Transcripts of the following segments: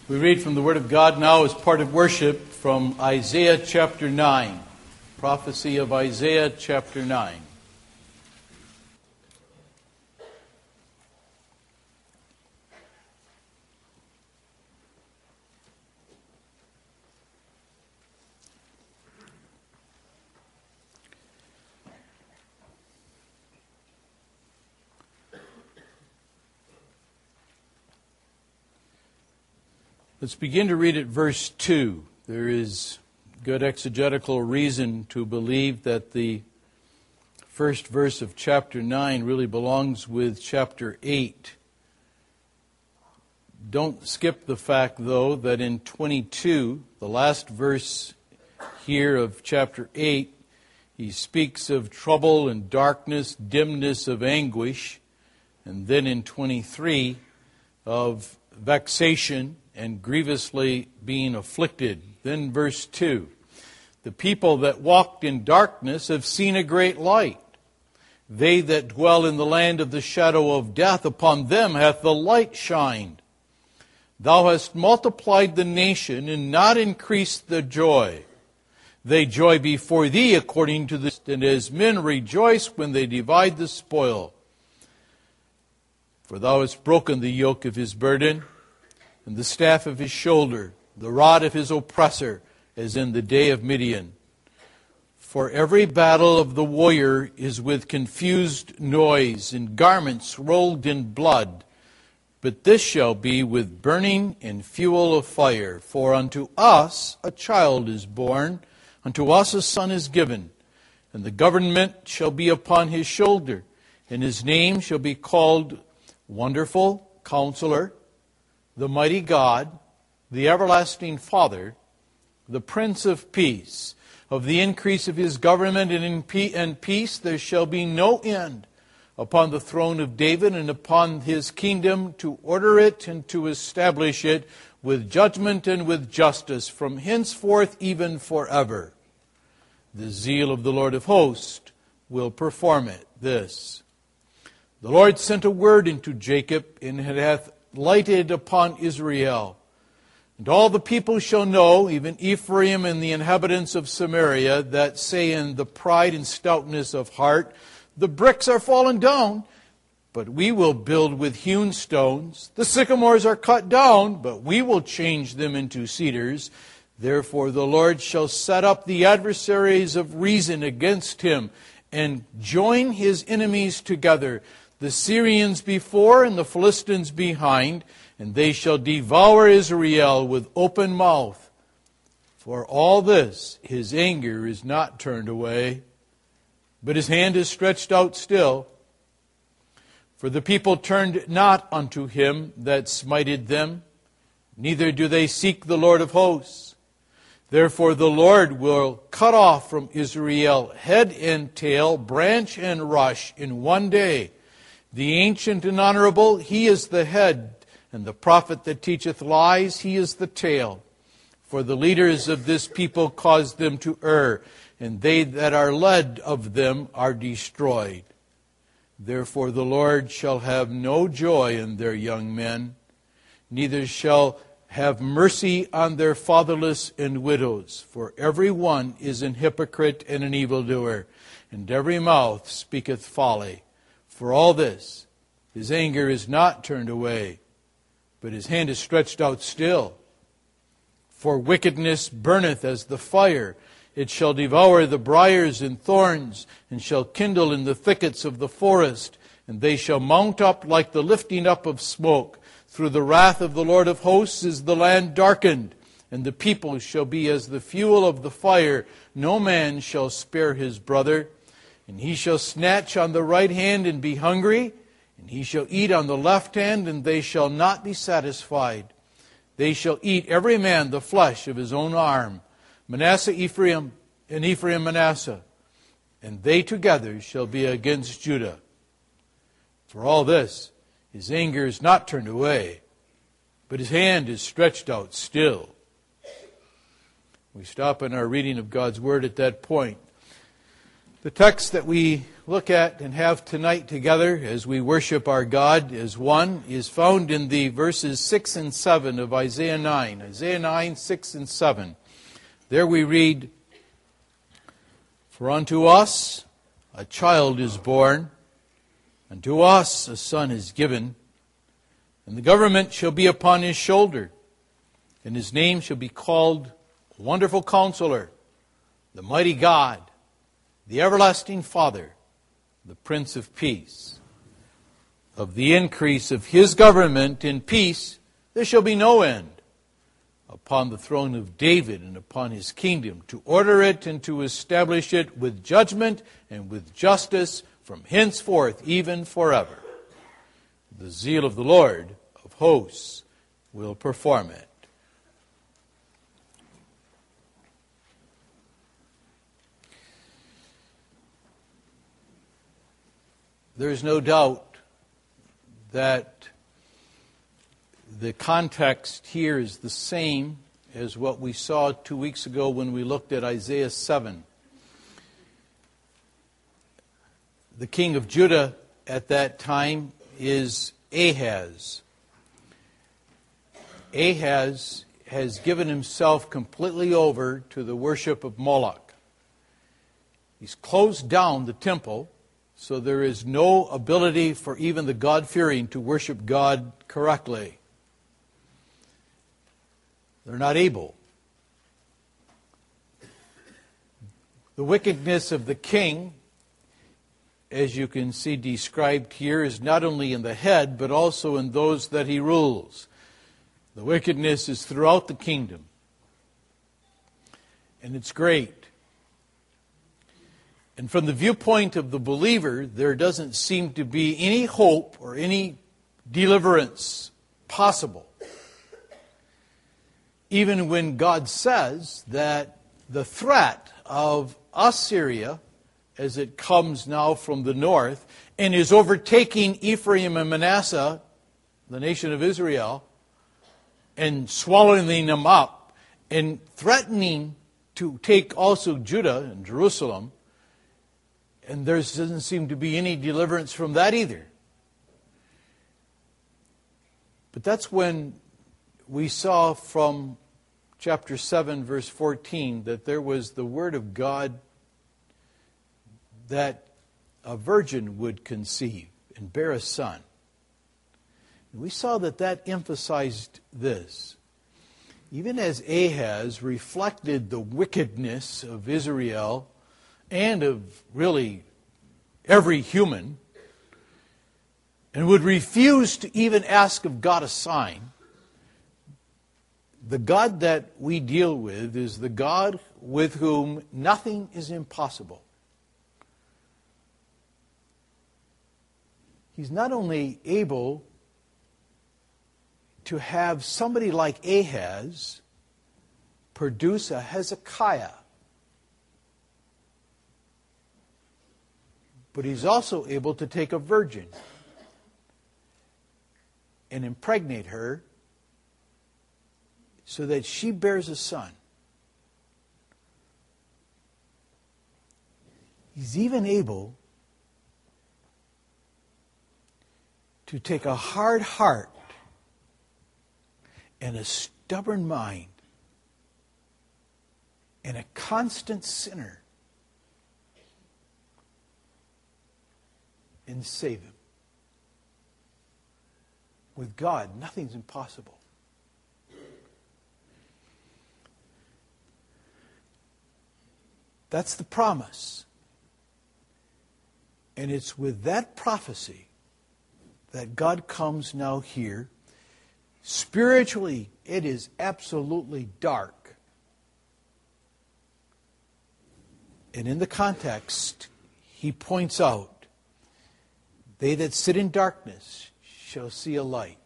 We read from the Word of God now as part of worship from Isaiah chapter 9. Prophecy of Isaiah chapter 9. Let's begin to read at verse 2. There is good exegetical reason to believe that the first verse of chapter 9 really belongs with chapter 8. Don't skip the fact, though, that in 22, the last verse here of chapter 8, he speaks of trouble and darkness, dimness of anguish, and then in 23 of vexation and grievously being afflicted. Then verse 2, the people that walked in darkness have seen a great light. They that dwell in the land of the shadow of death, upon them hath the light shined. Thou hast multiplied the nation and not increased the joy. They joy before thee according to the... And as men rejoice when they divide the spoil. For thou hast broken the yoke of his burden, and the staff of his shoulder, the rod of his oppressor, as in the day of Midian. For every battle of the warrior is with confused noise, and garments rolled in blood. But this shall be with burning and fuel of fire. For unto us a child is born, unto us a son is given, and the government shall be upon his shoulder, and his name shall be called Wonderful Counselor, the Mighty God, the Everlasting Father, the Prince of Peace. Of the increase of his government and peace there shall be no end upon the throne of David and upon his kingdom, to order it and to establish it with judgment and with justice from henceforth even forever. The zeal of the Lord of hosts will perform it. This. The Lord sent a word into Jacob, and it hath lighted upon Israel. And all the people shall know, even Ephraim and the inhabitants of Samaria, that say in the pride and stoutness of heart, the bricks are fallen down, but we will build with hewn stones. The sycamores are cut down, but we will change them into cedars. Therefore the Lord shall set up the adversaries of reason against him, and join his enemies together, the Syrians before and the Philistines behind, and they shall devour Israel with open mouth. For all this his anger is not turned away, but his hand is stretched out still. For the people turned not unto him that smited them, neither do they seek the Lord of hosts. Therefore the Lord will cut off from Israel head and tail, branch and rush in one day. The ancient and honorable, he is the head, and the prophet that teacheth lies, he is the tail. For the leaders of this people cause them to err, and they that are led of them are destroyed. Therefore the Lord shall have no joy in their young men, neither shall have mercy on their fatherless and widows. For every one is an hypocrite and an evildoer, and every mouth speaketh folly. For all this, his anger is not turned away, but his hand is stretched out still. For wickedness burneth as the fire. It shall devour the briars and thorns, and shall kindle in the thickets of the forest. And they shall mount up like the lifting up of smoke. Through the wrath of the Lord of hosts is the land darkened, and the people shall be as the fuel of the fire. No man shall spare his brother. And he shall snatch on the right hand and be hungry, and he shall eat on the left hand, and they shall not be satisfied. They shall eat every man the flesh of his own arm. Manasseh Ephraim, and Ephraim Manasseh, and they together shall be against Judah. For all this, his anger is not turned away, but his hand is stretched out still. We stop in our reading of God's Word at that point. The text that we look at and have tonight together as we worship our God as one is found in the verses 6 and 7 of Isaiah 9. Isaiah 9, 6 and 7. There we read, "For unto us a child is born, and to us a son is given, and the government shall be upon his shoulder, and his name shall be called Wonderful Counselor, the Mighty God, the Everlasting Father, the Prince of Peace. Of the increase of his government in peace there shall be no end, upon the throne of David and upon his kingdom, to order it and to establish it with judgment and with justice from henceforth even forever. The zeal of the Lord of hosts will perform it." There is no doubt that the context here is the same as what we saw 2 weeks ago when we looked at Isaiah 7. The king of Judah at that time is Ahaz. Ahaz has given himself completely over to the worship of Moloch. He's closed down the temple, so there is no ability for even the God-fearing to worship God correctly. They're not able. The wickedness of the king, as you can see described here, is not only in the head, but also in those that he rules. The wickedness is throughout the kingdom. And it's great. And from the viewpoint of the believer, there doesn't seem to be any hope or any deliverance possible. Even when God says that the threat of Assyria, as it comes now from the north, and is overtaking Ephraim and Manasseh, the nation of Israel, and swallowing them up, and threatening to take also Judah and Jerusalem, and there doesn't seem to be any deliverance from that either. But that's when we saw from chapter 7, verse 14, that there was the word of God that a virgin would conceive and bear a son. And we saw that emphasized this. Even as Ahaz reflected the wickedness of Israel and of really every human, and would refuse to even ask of God a sign, the God that we deal with is the God with whom nothing is impossible. He's not only able to have somebody like Ahaz produce a Hezekiah, but he's also able to take a virgin and impregnate her so that she bears a son. He's even able to take a hard heart and a stubborn mind and a constant sinner and save him. With God, nothing's impossible. That's the promise. And it's with that prophecy that God comes now here. Spiritually, it is absolutely dark. And in the context, he points out, they that sit in darkness shall see a light.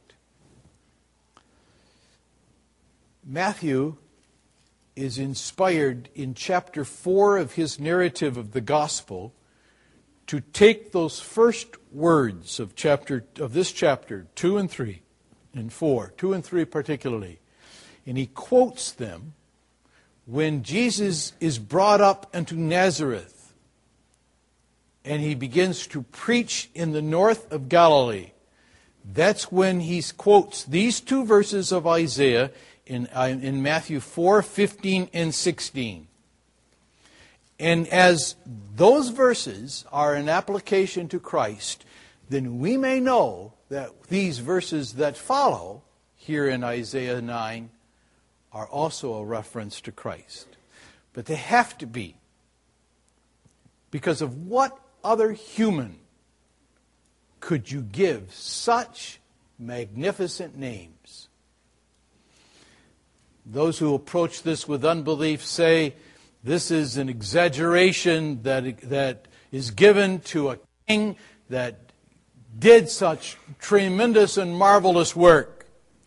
Matthew is inspired in chapter 4 of his narrative of the gospel to take those first words of this chapter, 2 and 3 and 4, 2 and 3 particularly, and he quotes them when Jesus is brought up into Nazareth. and he begins to preach in the north of Galilee. That's when he quotes these two verses of Isaiah in Matthew 4, 15 and 16. And as those verses are an application to Christ, then we may know that these verses that follow here in Isaiah 9 are also a reference to Christ. But they have to be, because of what other human could you give such magnificent names? Those who approach this with unbelief say this is an exaggeration that is given to a king that did such tremendous and marvelous work.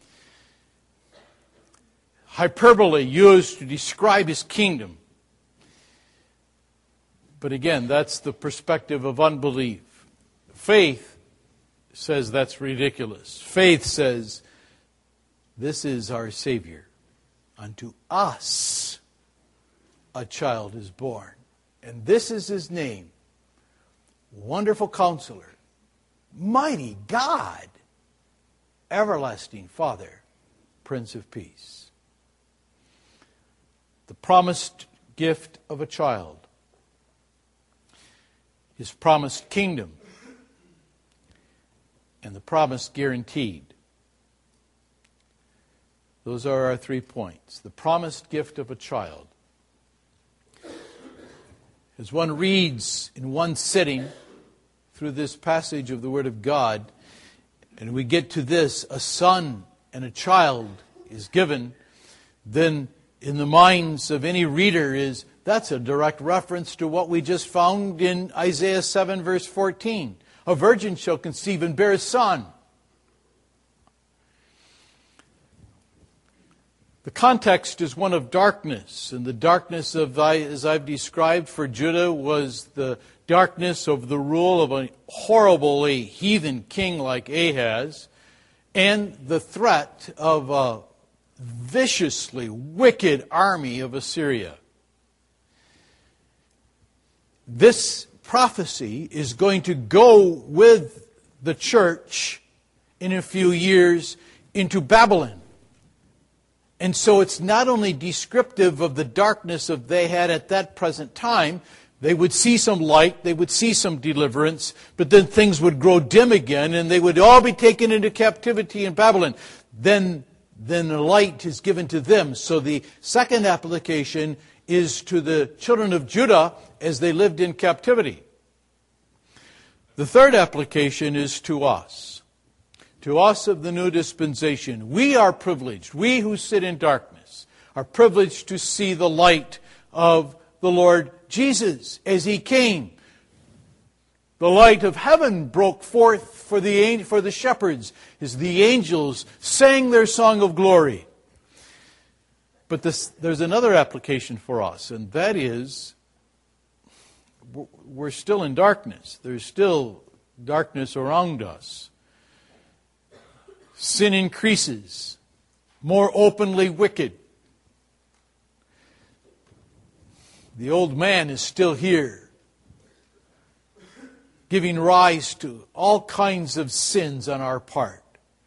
Hyperbole used to describe his kingdom. But again, that's the perspective of unbelief. Faith says that's ridiculous. Faith says, this is our Savior. Unto us a child is born. And this is his name. Wonderful Counselor. Mighty God. Everlasting Father. Prince of Peace. The promised gift of a child. His promised kingdom. And the promise guaranteed. Those are our 3 points. The promised gift of a child. As one reads in one sitting through this passage of the Word of God, and we get to this, a son and a child is given, then in the minds of any reader that's a direct reference to what we just found in Isaiah 7 verse 14. A virgin shall conceive and bear a son. The context is one of darkness, and the darkness as I've described for Judah was the darkness of the rule of a horribly heathen king like Ahaz, and the threat of a viciously wicked army of Assyria. This prophecy is going to go with the church in a few years into Babylon. And so it's not only descriptive of the darkness of they had at that present time. They would see some light, they would see some deliverance, but then things would grow dim again and they would all be taken into captivity in Babylon. Then the light is given to them. So the second application is to the children of Judah as they lived in captivity. The third application is to us. To us of the new dispensation. We are privileged. We who sit in darkness are privileged to see the light of the Lord Jesus as He came. The light of heaven broke forth for the shepherds as the angels sang their song of glory. But there's another application for us, and that is we're still in darkness. There's still darkness around us. Sin increases, more openly wicked. The old man is still here, giving rise to all kinds of sins on our part.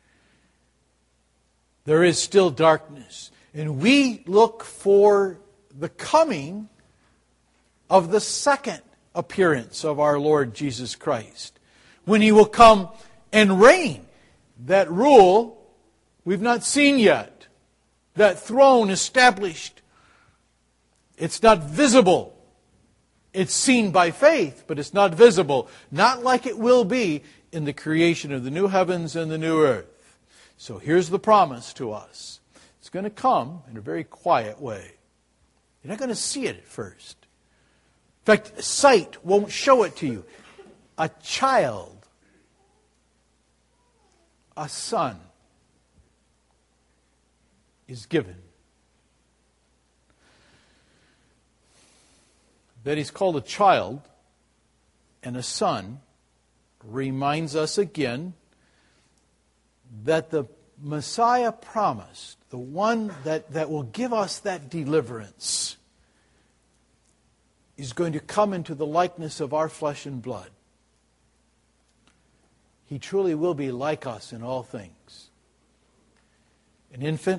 There is still darkness, and we look for the coming of the second appearance of our Lord Jesus Christ, when He will come and reign. That rule we've not seen yet. That throne established. It's not visible. It's seen by faith, but it's not visible. Not like it will be in the creation of the new heavens and the new earth. So here's the promise to us. It's going to come in a very quiet way. You're not going to see it at first. In fact, sight won't show it to you. A child, a son, is given. That He's called a child and a son reminds us again that the Messiah promised, the one that will give us that deliverance, is going to come into the likeness of our flesh and blood. He truly will be like us in all things. An infant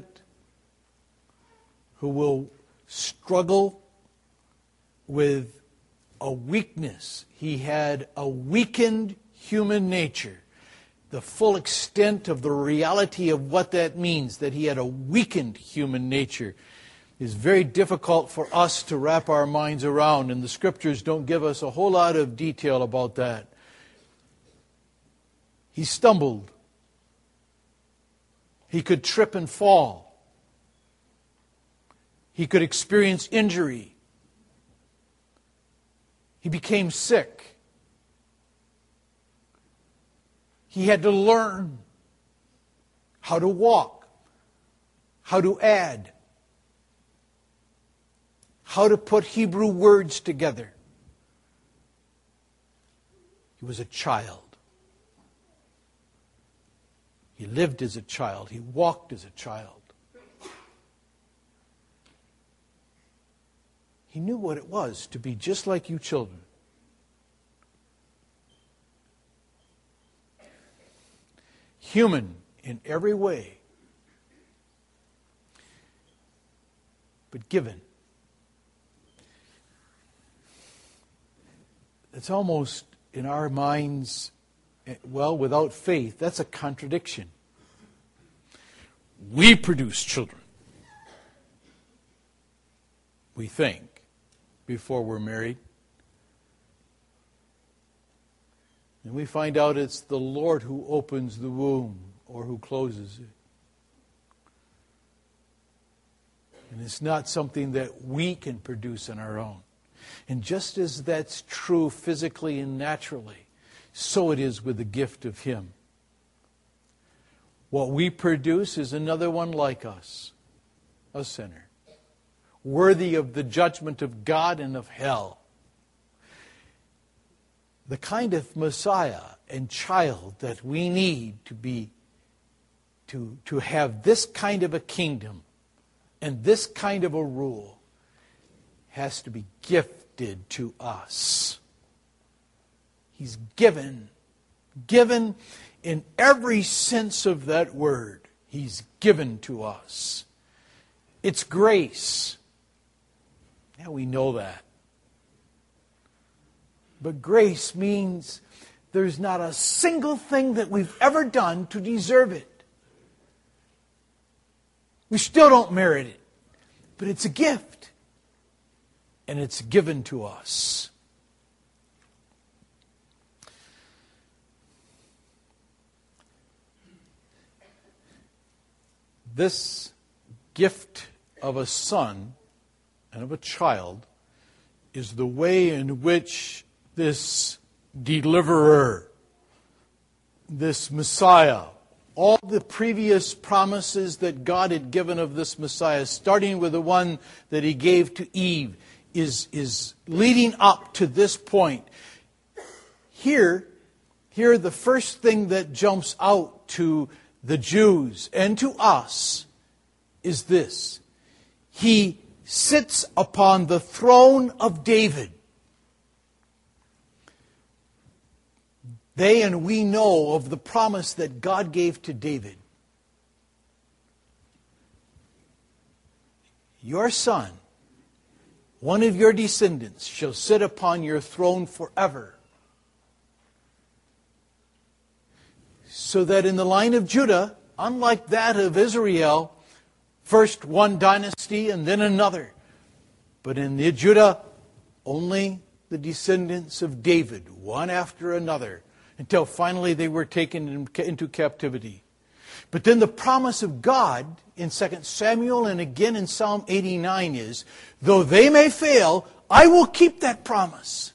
who will struggle with a weakness. He had a weakened human nature. The full extent of the reality of what that means, that he had a weakened human nature, is very difficult for us to wrap our minds around, and the Scriptures don't give us a whole lot of detail about that. He stumbled. He could trip and fall. He could experience injury. He became sick. He had to learn how to walk, how to add, how to put Hebrew words together. He was a child. He lived as a child. He walked as a child. He knew what it was to be just like you children. Human in every way, but given. It's almost in our minds, well, without faith, that's a contradiction. We produce children, we think, before we're married. And we find out it's the Lord who opens the womb or who closes it. And it's not something that we can produce on our own. And just as that's true physically and naturally, so it is with the gift of Him. What we produce is another one like us, a sinner, worthy of the judgment of God and of hell. The kind of Messiah and child that we need to have this kind of a kingdom and this kind of a rule has to be gifted to us. He's given in every sense of that word. He's given to us. It's grace. Yeah, we know that. But grace means there's not a single thing that we've ever done to deserve it. We still don't merit it. But it's a gift. And it's given to us. This gift of a son and of a child is the way in which this deliverer, this Messiah, all the previous promises that God had given of this Messiah, starting with the one that He gave to Eve, is leading up to this point. Here, the first thing that jumps out to the Jews and to us is this. He sits upon the throne of David. They and we know of the promise that God gave to David. Your son, one of your descendants, shall sit upon your throne forever. So that in the line of Judah, unlike that of Israel, first one dynasty and then another, but in the Judah, only the descendants of David, one after another, until finally they were taken into captivity. But then the promise of God in 2 Samuel and again in Psalm 89 is, though they may fail, I will keep that promise.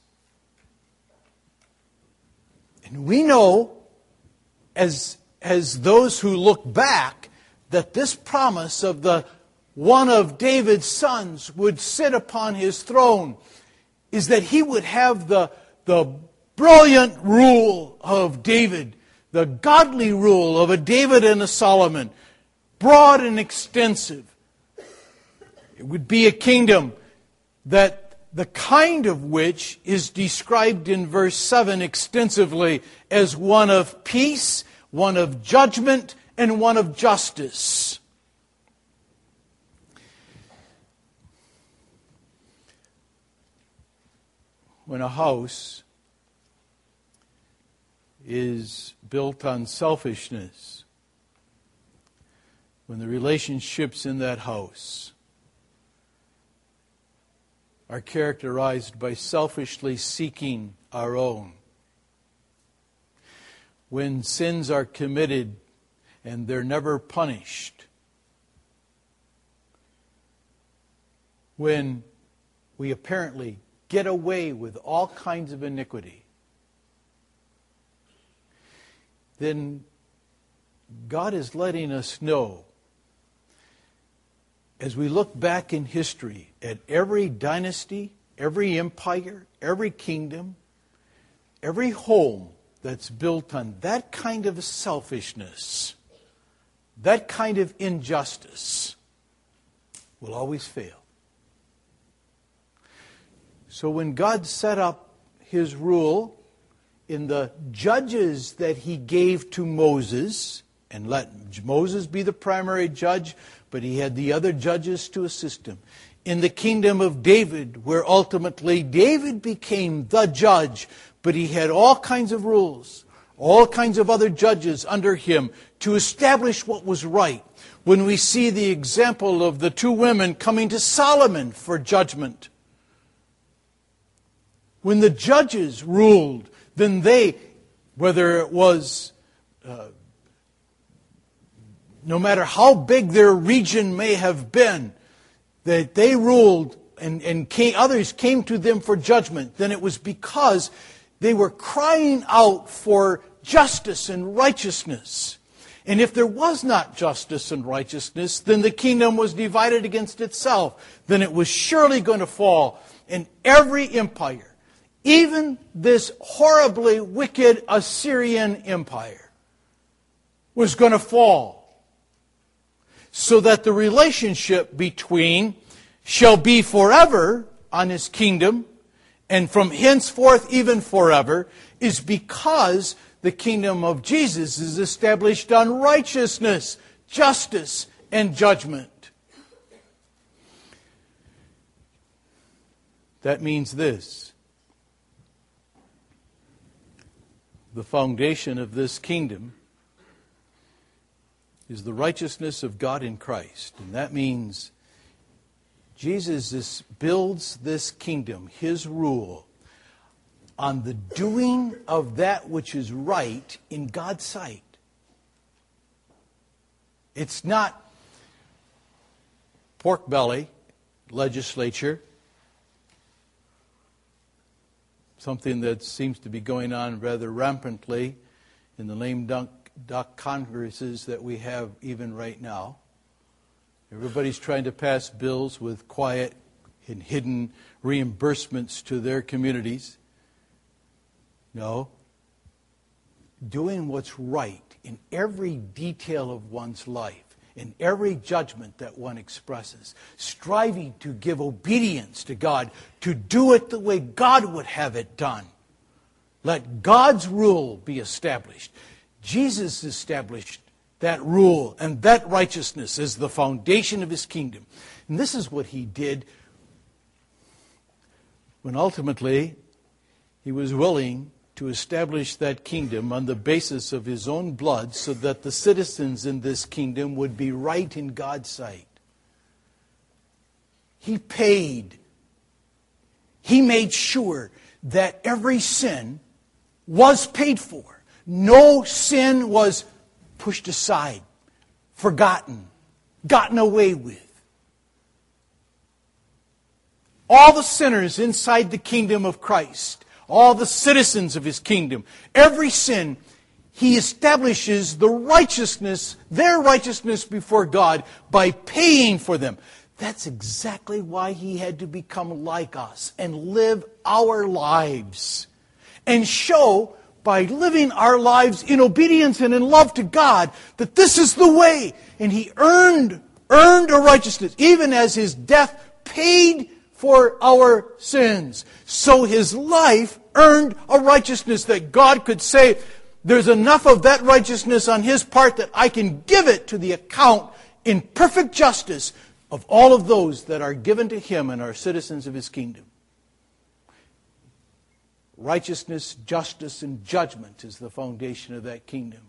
And we know, as those who look back, that this promise of the one of David's sons would sit upon his throne is that he would have the brilliant rule of David, the godly rule of a David and a Solomon, broad and extensive. It would be a kingdom that the kind of which is described in verse 7 extensively as one of peace, one of judgment, and one of justice. When a house is built on selfishness, when the relationships in that house are characterized by selfishly seeking our own, when sins are committed and they're never punished, when we apparently get away with all kinds of iniquity, then God is letting us know, as we look back in history at every dynasty, every empire, every kingdom, every home that's built on that kind of selfishness, that kind of injustice, will always fail. So when God set up His rule in the judges that He gave to Moses, and let Moses be the primary judge, but He had the other judges to assist him. In the kingdom of David, where ultimately David became the judge, but he had all kinds of rules, all kinds of other judges under him to establish what was right. When we see the example of the two women coming to Solomon for judgment, when the judges ruled, then they, whether it was, no matter how big their region may have been, that they ruled and others came to them for judgment, then it was because they were crying out for justice and righteousness. And if there was not justice and righteousness, then the kingdom was divided against itself. Then it was surely going to fall. And every empire, even this horribly wicked Assyrian empire, was going to fall. So that the relationship between shall be forever on His kingdom, and from henceforth even forever, is because the kingdom of Jesus is established on righteousness, justice, and judgment. That means this: the foundation of this kingdom is the righteousness of God in Christ. And that means Jesus builds this kingdom, His rule, on the doing of that which is right in God's sight. It's not pork belly legislature, something that seems to be going on rather rampantly in the lame duck congresses that we have even right now. Everybody's trying to pass bills with quiet and hidden reimbursements to their communities. No. Doing what's right in every detail of one's life, in every judgment that one expresses. Striving to give obedience to God, to do it the way God would have it done. Let God's rule be established. Jesus established that rule and that righteousness as the foundation of His kingdom. And this is what He did when ultimately He was willing to establish that kingdom on the basis of His own blood, so that the citizens in this kingdom would be right in God's sight. He paid. He made sure that every sin was paid for. No sin was pushed aside, forgotten, gotten away with. All the sinners inside the kingdom of Christ, all the citizens of His kingdom, every sin, He establishes the righteousness, their righteousness before God by paying for them. That's exactly why He had to become like us and live our lives and show, by living our lives in obedience and in love to God, that this is the way. And He earned a righteousness, even as His death paid for our sins. So his life earned a righteousness that God could say, there's enough of that righteousness on his part that I can give it to the account in perfect justice of all of those that are given to him and are citizens of his kingdom. Righteousness, justice, and judgment is the foundation of that kingdom.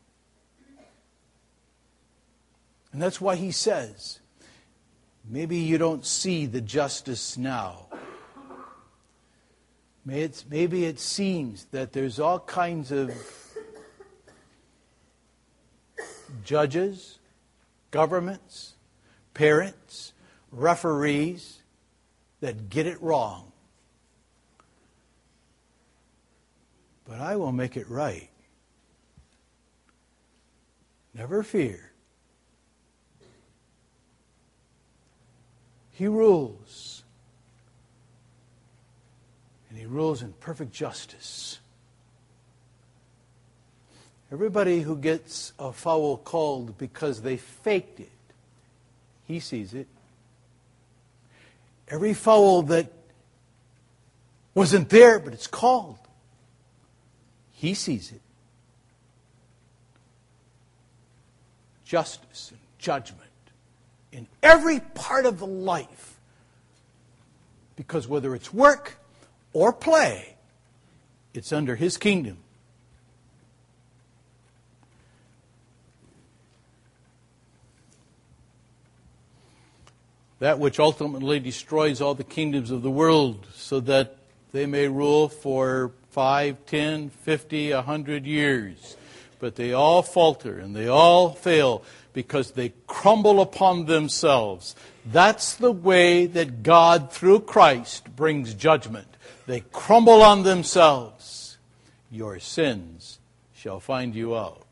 And that's why he says, maybe you don't see the justice now. Maybe it seems that there's all kinds of judges, governments, parents, referees that get it wrong. But I will make it right. Never fear. He rules. And he rules in perfect justice. Everybody who gets a foul called because they faked it, he sees it. Every foul that wasn't there, but it's called, he sees it. Justice and judgment in every part of the life. Because whether it's work or play, it's under his kingdom. That which ultimately destroys all the kingdoms of the world so that they may rule for 5, 10, 50, 100 years. But they all falter and they all fail because they crumble upon themselves. That's the way that God, through Christ, brings judgment. They crumble on themselves. Your sins shall find you out.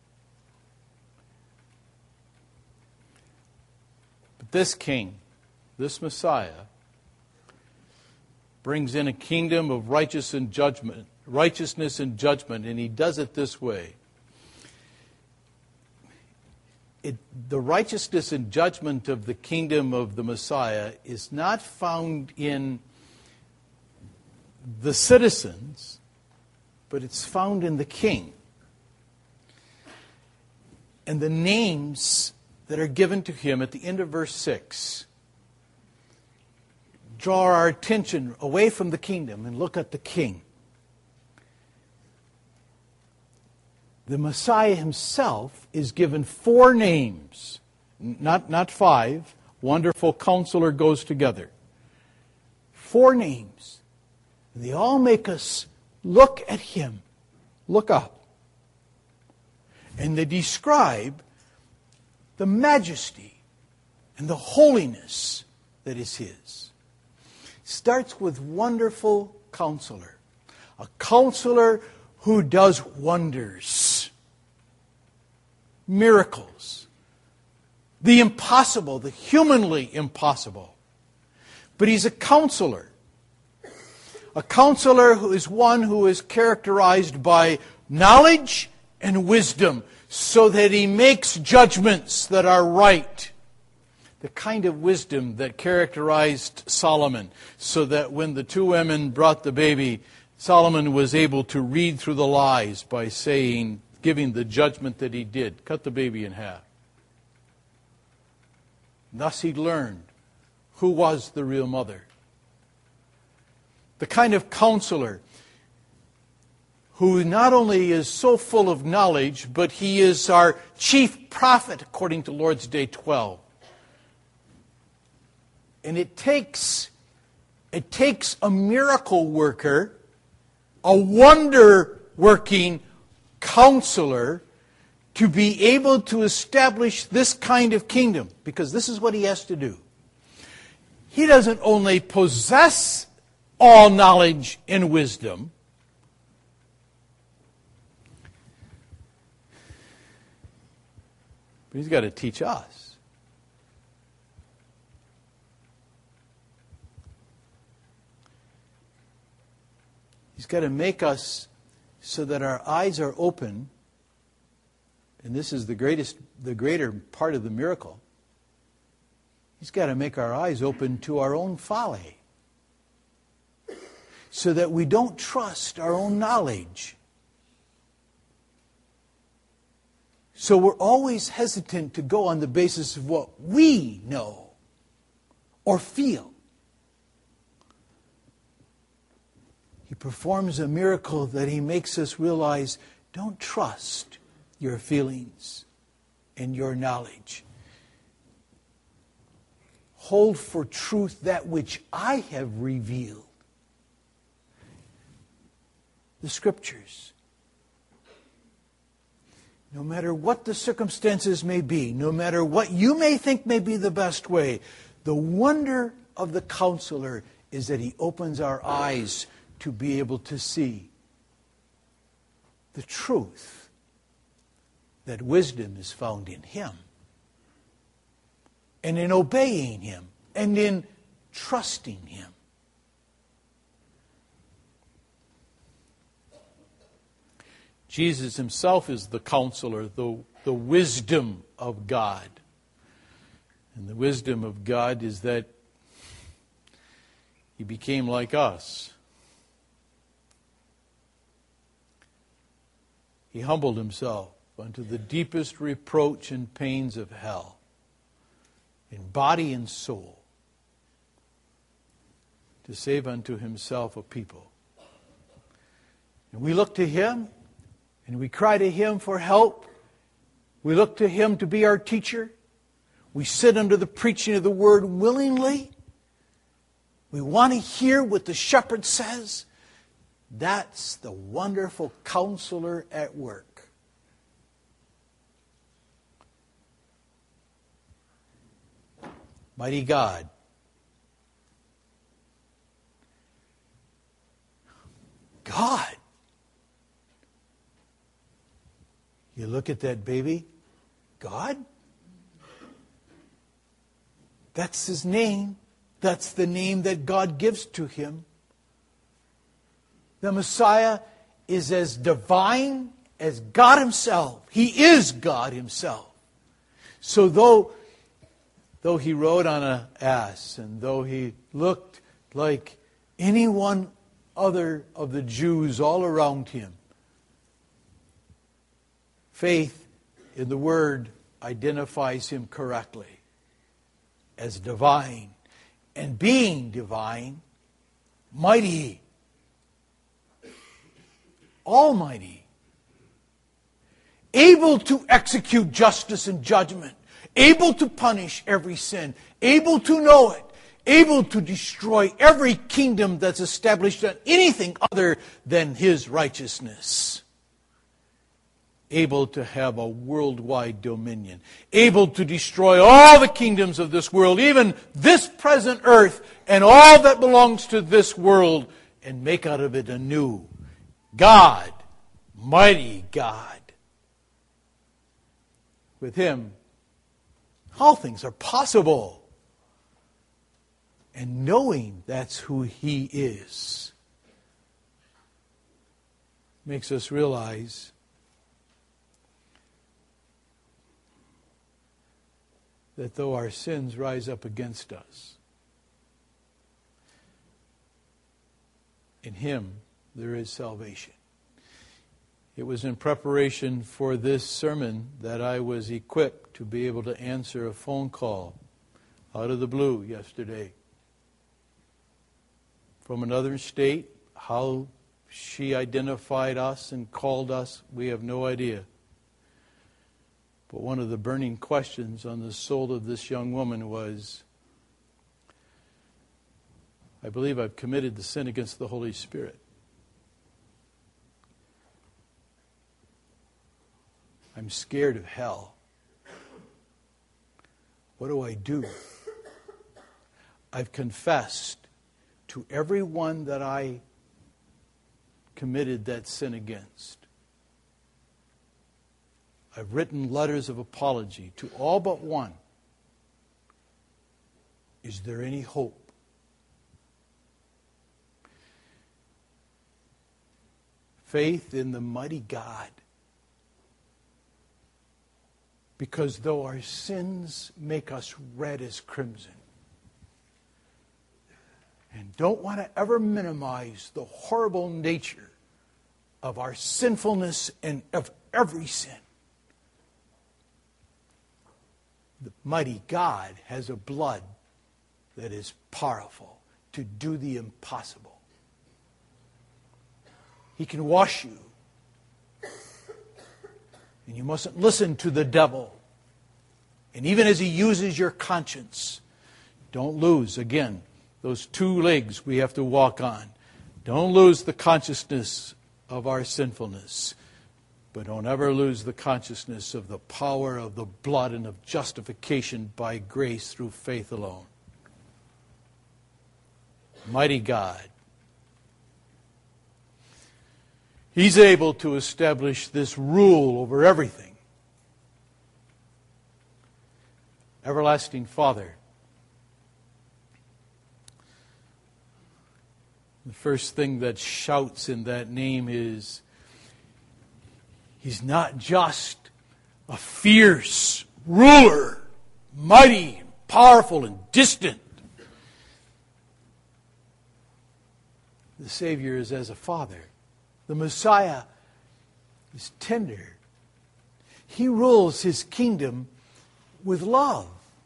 But this King, this Messiah, brings in a kingdom of righteousness and judgment, and he does it this way. The righteousness and judgment of the kingdom of the Messiah is not found in the citizens, but it's found in the king. And the names that are given to him at the end of verse 6 draw our attention away from the kingdom and look at the king. The Messiah himself is given 4 names, not 5. Wonderful Counselor goes together. 4 names. And they all make us look at him, look up. And they describe the majesty and the holiness that is his. Starts with Wonderful Counselor. A counselor who does wonders, miracles, the impossible, the humanly impossible. But he's a counselor. A counselor who is one who is characterized by knowledge and wisdom, so that he makes judgments that are right. The kind of wisdom that characterized Solomon, so that when the 2 women brought the baby, Solomon was able to read through the lies by saying, giving the judgment that he did. Cut the baby in half. Thus he learned who was the real mother. The kind of counselor who not only is so full of knowledge, but he is our chief prophet, according to Lord's Day 12. And it takes a miracle worker, a wonder-working counselor, to be able to establish this kind of kingdom. Because this is what he has to do. He doesn't only possess all knowledge and wisdom, but he's got to teach us. He's got to make us so that our eyes are open, and this is the greater part of the miracle. He's got to make our eyes open to our own folly. so that we don't trust our own knowledge. So we're always hesitant to go on the basis of what we know or feel. He performs a miracle that He makes us realize, don't trust your feelings and your knowledge. Hold for truth that which I have revealed. The Scriptures. No matter what the circumstances may be, no matter what you may think may be the best way, the wonder of the Counselor is that He opens our eyes to be able to see the truth that wisdom is found in Him, and in obeying Him, and in trusting Him. Jesus Himself is the Counselor, the wisdom of God. And the wisdom of God is that He became like us. He humbled Himself unto the deepest reproach and pains of hell, in body and soul, to save unto Himself a people. And we look to Him, and we cry to Him for help. We look to Him to be our teacher. We sit under the preaching of the Word willingly. We want to hear what the shepherd says. That's the wonderful Counselor at work. Mighty God. God. You look at that baby, God? That's His name. That's the name that God gives to Him. The Messiah is as divine as God Himself. He is God Himself. So though He rode on an ass, and though He looked like any one other of the Jews all around Him, faith in the Word identifies Him correctly as divine. And being divine, mighty, almighty, able to execute justice and judgment, able to punish every sin, able to know it, able to destroy every kingdom that's established on anything other than His righteousness. Able to have a worldwide dominion. Able to destroy all the kingdoms of this world, even this present earth, and all that belongs to this world, and make out of it a new God, mighty God. With Him, all things are possible. And knowing that's who He is makes us realize that though our sins rise up against us, in Him there is salvation. It was in preparation for this sermon that I was equipped to be able to answer a phone call out of the blue yesterday from another state. How she identified us and called us, we have no idea. But one of the burning questions on the soul of this young woman was, I believe I've committed the sin against the Holy Spirit. I'm scared of hell. What do I do? I've confessed to everyone that I committed that sin against. I've written letters of apology to all but one. Is there any hope? Faith in the mighty God. Because though our sins make us red as crimson, and don't want to ever minimize the horrible nature of our sinfulness and of every sin. The mighty God has a blood that is powerful to do the impossible. He can wash you. And you mustn't listen to the devil. And even as he uses your conscience, don't lose, again, those two legs we have to walk on. Don't lose the consciousness of our sinfulness. But don't ever lose the consciousness of the power of the blood and of justification by grace through faith alone. Mighty God. He's able to establish this rule over everything. Everlasting Father. The first thing that shouts in that name is, He's not just a fierce ruler, mighty, powerful, and distant. The Savior is as a father. The Messiah is tender. He rules His kingdom with love.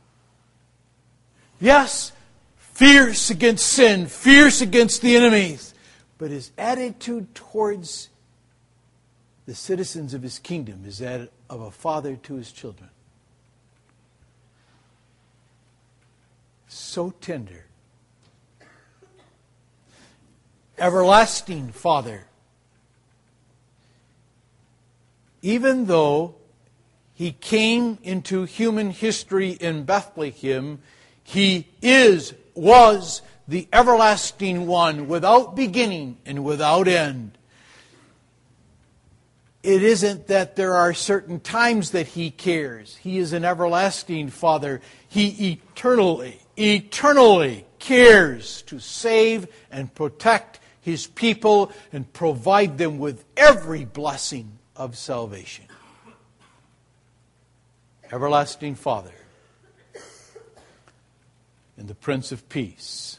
Yes, fierce against sin, fierce against the enemies, but His attitude towards the citizens of His kingdom is that of a father to his children. So tender. Everlasting Father. Even though He came into human history in Bethlehem, He was the everlasting one, without beginning and without end. It isn't that there are certain times that He cares. He is an everlasting Father. He eternally cares to save and protect His people and provide them with every blessing of salvation. Everlasting Father and the Prince of Peace.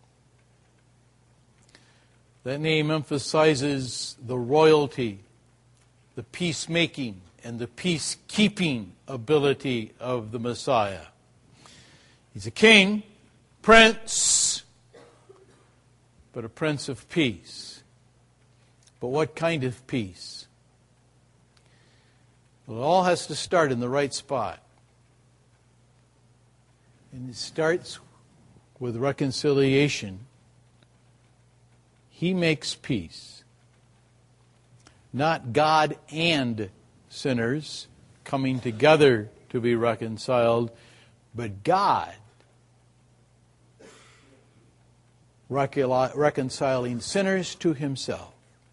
That name emphasizes the royalty, the peacemaking, and the peacekeeping ability of the Messiah. He's a king, prince, but a prince of peace. But what kind of peace? Well, it all has to start in the right spot. And it starts with reconciliation. He makes peace. Not God and sinners coming together to be reconciled, but God reconciling sinners to Himself.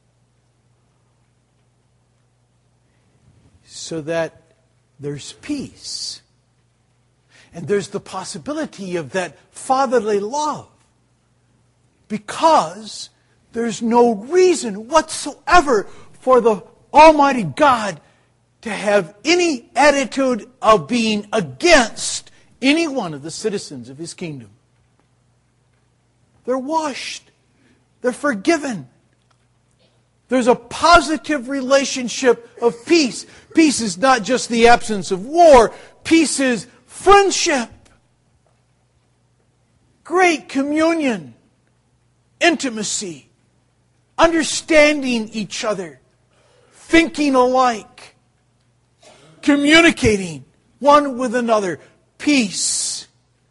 So that there's peace. And there's the possibility of that fatherly love. Because there's no reason whatsoever for the Almighty God to have any attitude of being against any one of the citizens of His kingdom. They're washed. They're forgiven. There's a positive relationship of peace. Peace is not just the absence of war. Peace is friendship. Great communion. Intimacy. Understanding each other. Thinking alike. Communicating one with another. Peace.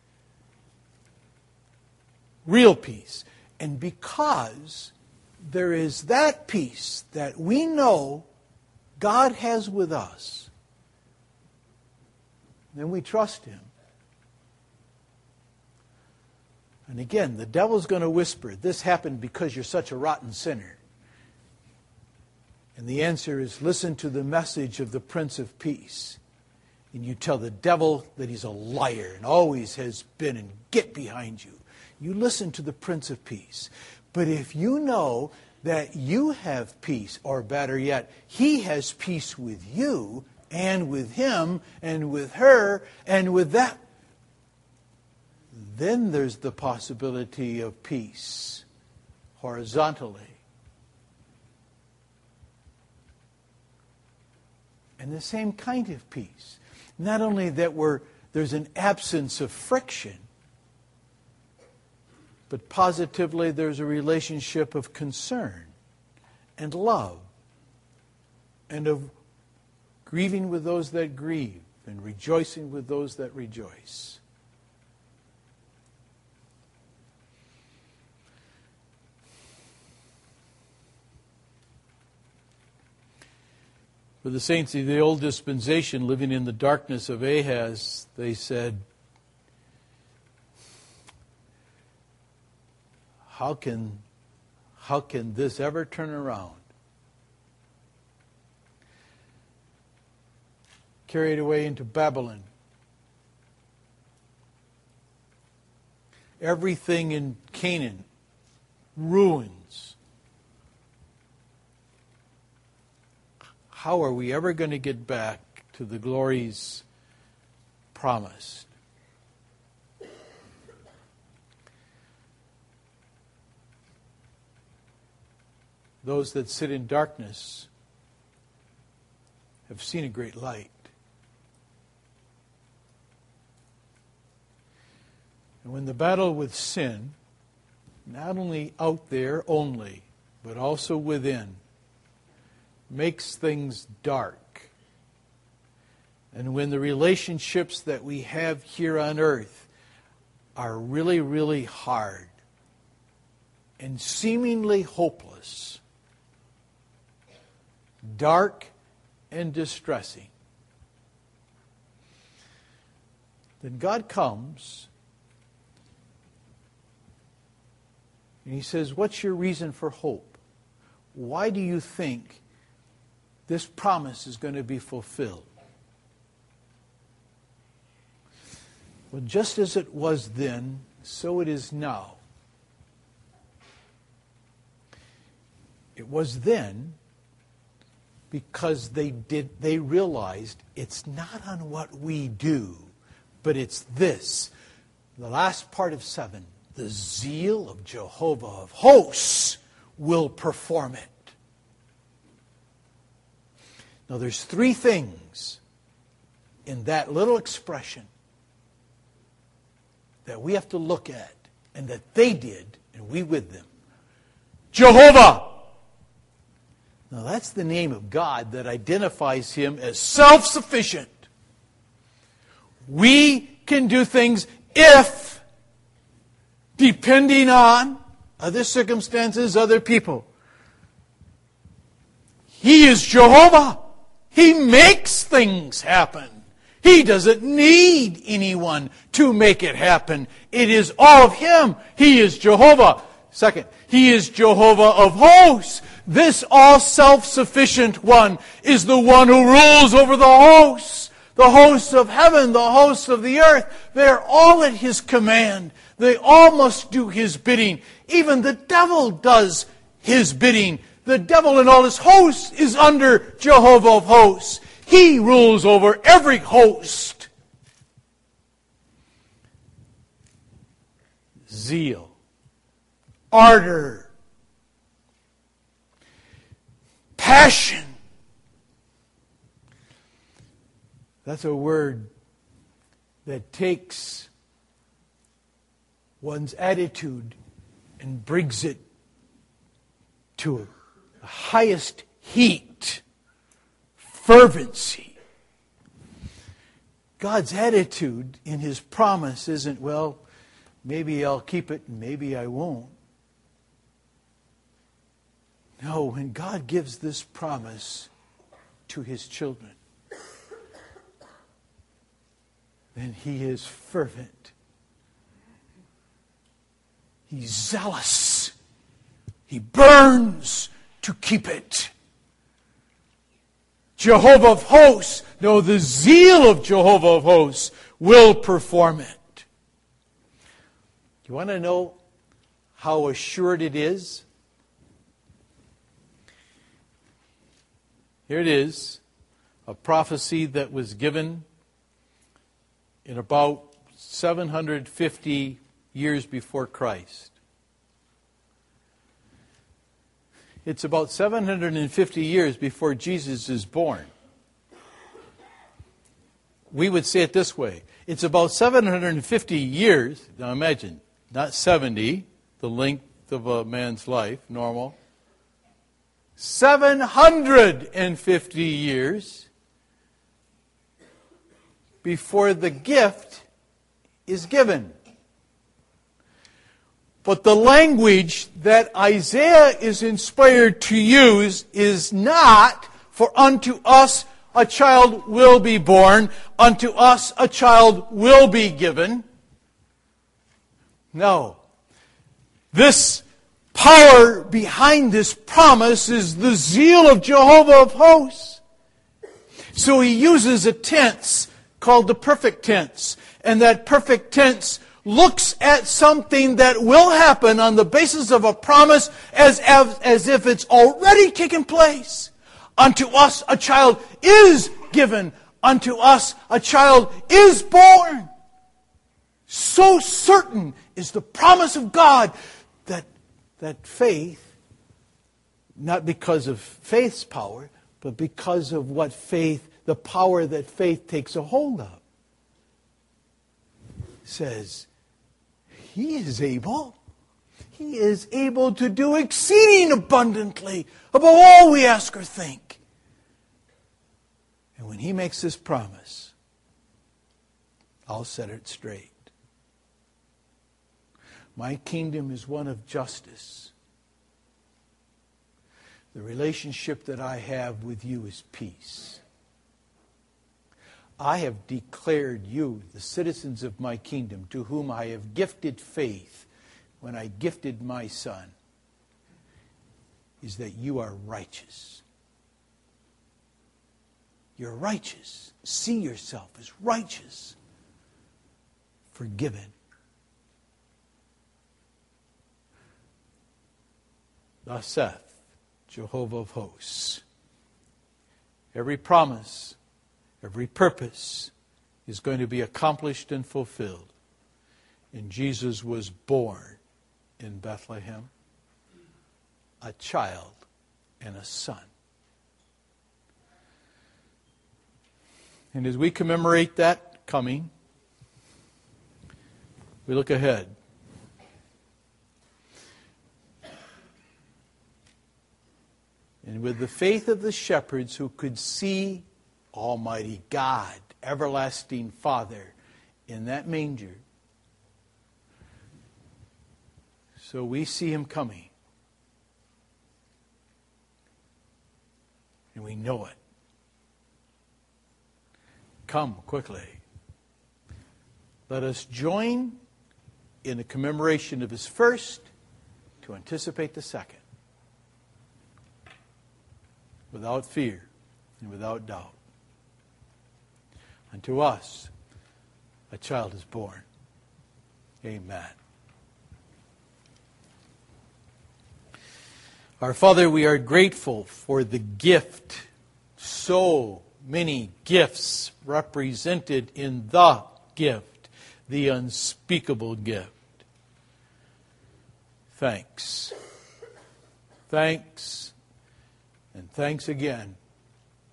Real peace. And because there is that peace that we know God has with us, then we trust Him. And again, the devil's going to whisper, this happened because you're such a rotten sinner. And the answer is, listen to the message of the Prince of Peace. And you tell the devil that he's a liar and always has been, and get behind you. You listen to the Prince of Peace. But if you know that you have peace, or better yet, He has peace with you, and with him, and with her, and with that, then there's the possibility of peace horizontally. And the same kind of peace. Not only that there's an absence of friction, but positively there's a relationship of concern and love and of grieving with those that grieve and rejoicing with those that rejoice. For the saints of the old dispensation living in the darkness of Ahaz, they said, how can this ever turn around? Carried away into Babylon. Everything in Canaan, ruins. How are we ever going to get back to the glories promised? Those that sit in darkness have seen a great light. And when the battle with sin, not only out there only, but also within, makes things dark, and when the relationships that we have here on earth are really, really hard and seemingly hopeless, dark and distressing, then God comes and He says, what's your reason for hope? Why do you think this promise is going to be fulfilled? Well, just as it was then, so it is now. It was then because they realized it's not on what we do, but it's this. The last part of 7, the zeal of Jehovah of hosts will perform it. Now there's 3 things in that little expression that we have to look at, and that they did, and we with them. Jehovah! Now that's the name of God that identifies Him as self-sufficient. We can do things if, depending on other circumstances, other people. He is Jehovah. He makes things happen. He doesn't need anyone to make it happen. It is all of Him. He is Jehovah. Second, He is Jehovah of hosts. This all self-sufficient one is the one who rules over the hosts of heaven, the hosts of the earth. They're all at His command. They all must do His bidding. Even the devil does His bidding. The devil and all his hosts is under Jehovah of hosts. He rules over every host. Zeal, ardor, passion. That's a word that takes one's attitude and brings it to the highest heat, fervency. God's attitude in His promise isn't, well, maybe I'll keep it and maybe I won't. No, when God gives this promise to His children, then He is fervent. He's zealous. He burns to keep it. Jehovah of hosts, no, the zeal of Jehovah of hosts will perform it. You want to know how assured it is? Here it is, a prophecy that was given in about 750 years before Christ. It's about 750 years before Jesus is born. We would say it this way. It's about 750 years. Now imagine, not 70, the length of a man's life, normal. 750 years before the gift is given. But the language that Isaiah is inspired to use is not, for unto us a child will be born, unto us a child will be given. No. This power behind this promise is the zeal of Jehovah of hosts. So he uses a tense called the perfect tense. And that perfect tense looks at something that will happen on the basis of a promise as if it's already taken place. Unto us a child is given. Unto us a child is born. So certain is the promise of God that faith, not because of faith's power, but because of what faith, the power that faith takes a hold of, says, He is able. He is able to do exceeding abundantly above all we ask or think. And when He makes this promise, I'll set it straight. My kingdom is one of justice. The relationship that I have with you is peace. I have declared you the citizens of my kingdom, to whom I have gifted faith when I gifted my Son, is that you are righteous. You're righteous. See yourself as righteous, forgiven. Thus saith Jehovah of hosts. Every promise, every purpose is going to be accomplished and fulfilled. And Jesus was born in Bethlehem, a child and a son. And as we commemorate that coming, we look ahead. And with the faith of the shepherds who could see Almighty God, everlasting Father, in that manger, so we see Him coming. And we know it. Come quickly. Let us join in the commemoration of His first to anticipate the second. Without fear and without doubt. Unto us a child is born. Amen. Our Father, we are grateful for the gift, so many gifts represented in the gift, the unspeakable gift. Thanks. Thanks. And thanks again.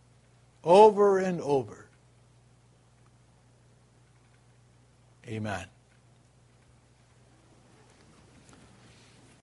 Over and over. Amen.